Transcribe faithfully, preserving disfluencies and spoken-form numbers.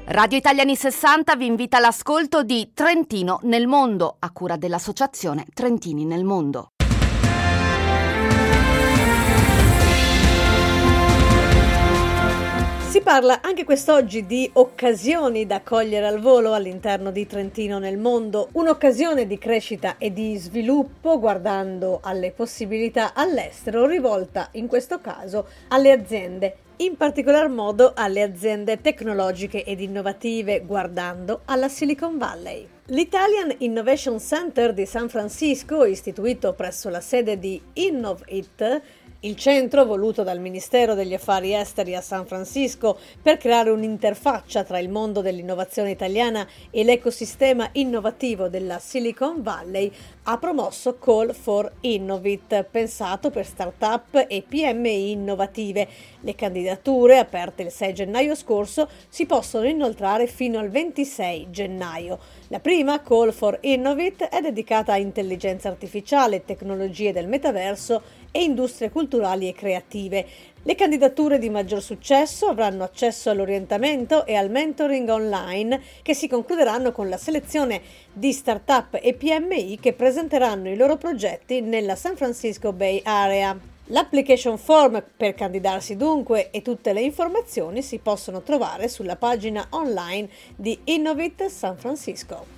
Radio Italiani sessanta vi invita all'ascolto di Trentino nel mondo, a cura dell'associazione Trentini nel Mondo. Si parla anche quest'oggi di occasioni da cogliere al volo all'interno di Trentino nel Mondo, un'occasione di crescita e di sviluppo guardando alle possibilità all'estero, rivolta in questo caso alle aziende, in particolar modo alle aziende tecnologiche ed innovative, guardando alla Silicon Valley. L'Italian Innovation Center di San Francisco, istituito presso la sede di Innovit, il centro voluto dal Ministero degli Affari Esteri a San Francisco per creare un'interfaccia tra il mondo dell'innovazione italiana e l'ecosistema innovativo della Silicon Valley, ha promosso Call for Innovit, pensato per start-up e P M I innovative. Le candidature, aperte il sei gennaio scorso, si possono inoltrare fino al ventisei gennaio. La prima, Call for Innovit, è dedicata a intelligenza artificiale, tecnologie del metaverso e industrie culturali e creative. Le candidature di maggior successo avranno accesso all'orientamento e al mentoring online, che si concluderanno con la selezione di start-up e P M I che presenteranno i loro progetti nella San Francisco Bay Area. L'application form per candidarsi dunque e tutte le informazioni si possono trovare sulla pagina online di Innovit San Francisco.